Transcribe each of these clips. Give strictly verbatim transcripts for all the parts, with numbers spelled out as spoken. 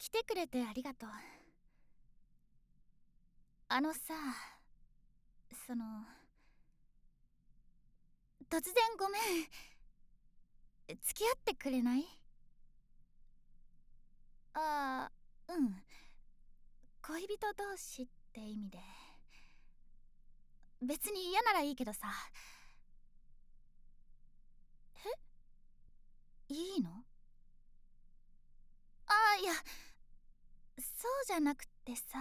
来てくれてありがとう。あのさ、その突然ごめん。付き合ってくれない？ああ、うん。恋人同士って意味で。別に嫌ならいいけどさ。え、いいの？ああ、いや、そうじゃなくてさ、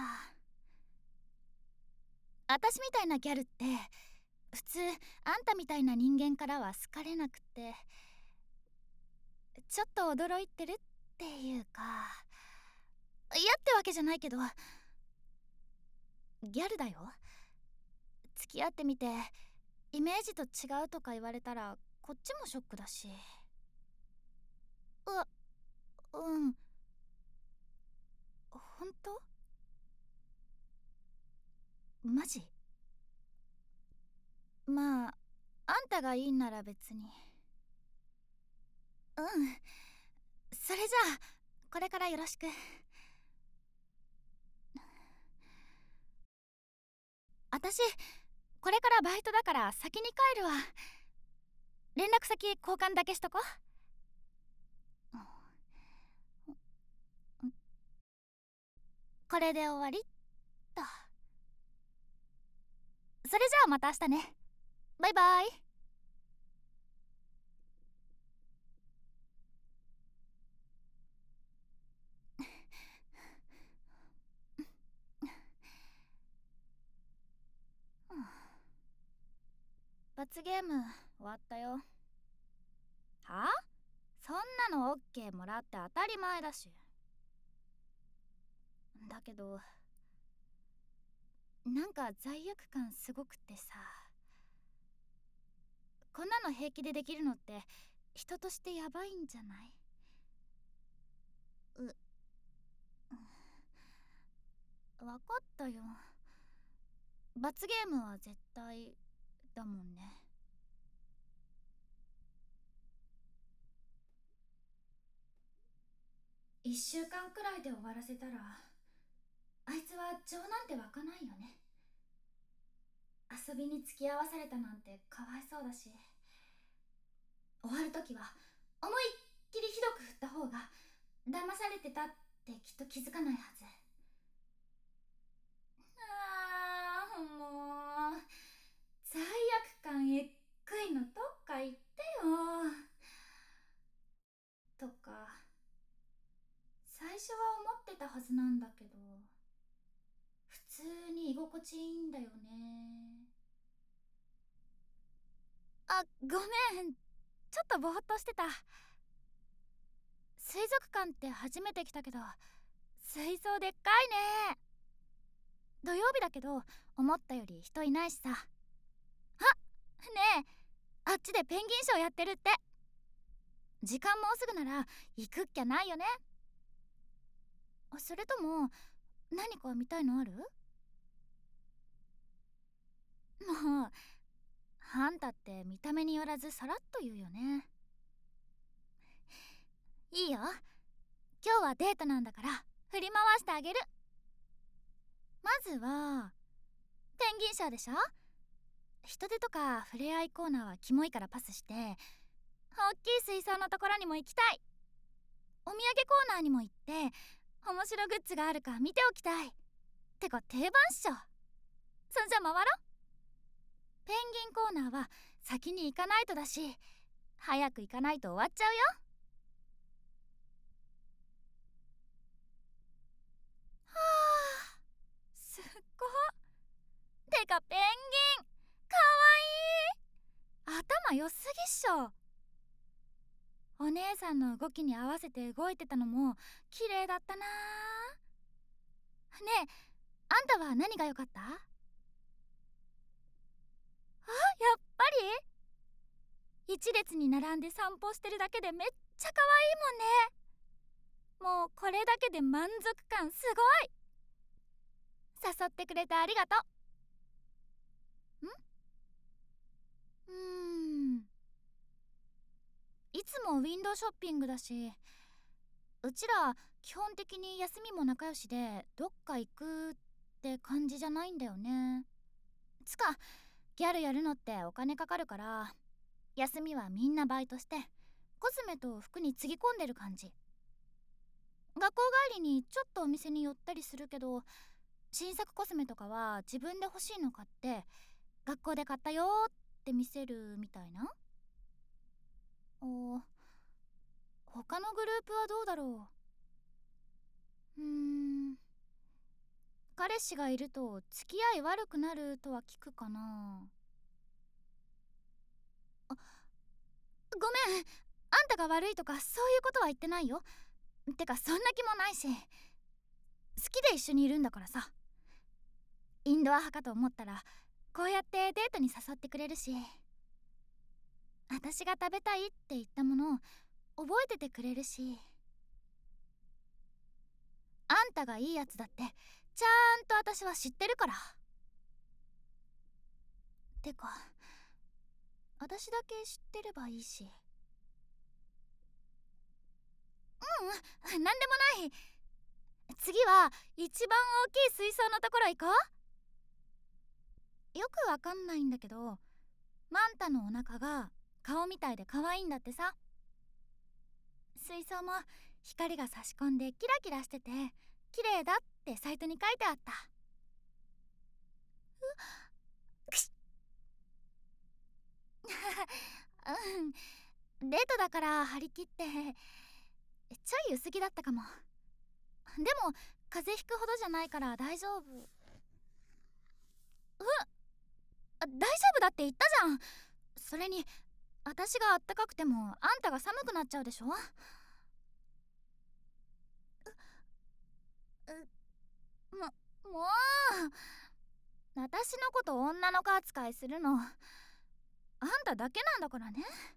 私みたいなギャルって普通あんたみたいな人間からは好かれなくて、ちょっと驚いてるっていうか、嫌ってわけじゃないけど、ギャルだよ。付き合ってみてイメージと違うとか言われたらこっちもショックだし。ううん本当？マジ？まああんたがいいんなら別に。うん、それじゃあこれからよろしく。私これからバイトだから先に帰るわ。連絡先交換だけしとこ。これで終わりっと。それじゃあまた明日ね。バイバイ。罰ゲーム終わったよ。はあ？そんなのオッケーもらって当たり前だし。だけどなんか罪悪感すごくってさ。こんなの平気でできるのって人としてヤバいんじゃない？う分かったよ。罰ゲームは絶対だもんね。一週間くらいで終わらせたらあいつは情なんて湧かないよね。遊びに付き合わされたなんてかわいそうだし、終わる時は思いっきりひどく振った方が騙されてたってきっと気づかないはず。あーもう罪悪感えっくいのどっか言ってよ。とか最初は思ってたはずなんだけど、普通に居心地いいんだよね。あ、ごめん、ちょっとぼーっとしてた。水族館って初めて来たけど水槽でっかいね。土曜日だけど思ったより人いないしさ。あ、ねえ、あっちでペンギンショーやってるって。時間もうすぐなら行くっきゃないよね。それとも何か見たいのある？もうあんたって見た目によらずさらっと言うよね。いいよ、今日はデートなんだから振り回してあげる。まずはペンギンショーでしょ。人手とか触れ合いコーナーはキモいからパスして、大きい水槽のところにも行きたい。お土産コーナーにも行って面白グッズがあるか見ておきたい。てか定番っしょ。そんじゃ回ろう。ペンギンコーナーは先に行かないとだし、早く行かないと終わっちゃうよ。はあ、すっご。てかペンギンかわいい。頭良すぎっしょ。お姉さんの動きに合わせて動いてたのも綺麗だったな。ねえ、あんたは何が良かった？あ、やっぱり一列に並んで散歩してるだけでめっちゃ可愛いもんね。もうこれだけで満足感すごい。誘ってくれてありがとう。んうーんいつもウィンドウショッピングだし、 うちら基本的に休みも仲良しでどっか行くって感じじゃないんだよね。つかギャルやるのってお金かかるから、休みはみんなバイトしてコスメと服につぎ込んでる感じ。学校帰りにちょっとお店に寄ったりするけど、新作コスメとかは自分で欲しいの買って学校で買ったよーって見せるみたいな。お他のグループはどうだろう。うーん彼氏がいると付き合い悪くなるとは聞くかな。あ、ごめん、あんたが悪いとかそういうことは言ってないよ。てかそんな気もないし、好きで一緒にいるんだからさ。インドア派かと思ったらこうやってデートに誘ってくれるし、私が食べたいって言ったものを覚えててくれるし、あんたがいいやつだってちゃんと私は知ってるから。てか私だけ知ってればいいし。うん、なんでもない。次は一番大きい水槽のところ行こう。よくわかんないんだけど、マンタのお腹が顔みたいで可愛いんだってさ。水槽も光が差し込んでキラキラしてて綺麗だってサイトに書いてあった。うくしうん、デートだから張り切ってちょい薄着だったかも。でも風邪ひくほどじゃないから大丈夫。うん、大丈夫だって言ったじゃん。それに私があったかくてもあんたが寒くなっちゃうでしょ。うももう私のこと女の子扱いするのあんただけなんだからね。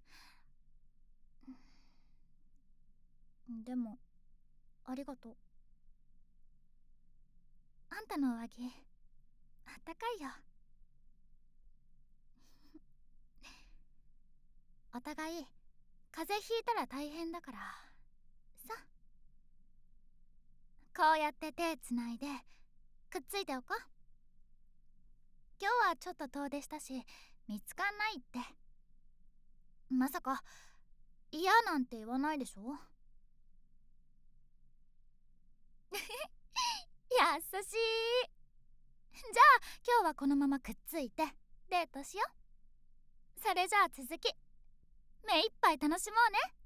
でもありがとう。あんたの上着あったかいよ。お互い風邪ひいたら大変だからさ。こうやって手つないでくっついておこう。今日はちょっと遠出したし見つかんないって。まさか嫌なんて言わないでしょ。優しい。じゃあ今日はこのままくっついてデートしよう。それじゃあ続き目いっぱい楽しもうね。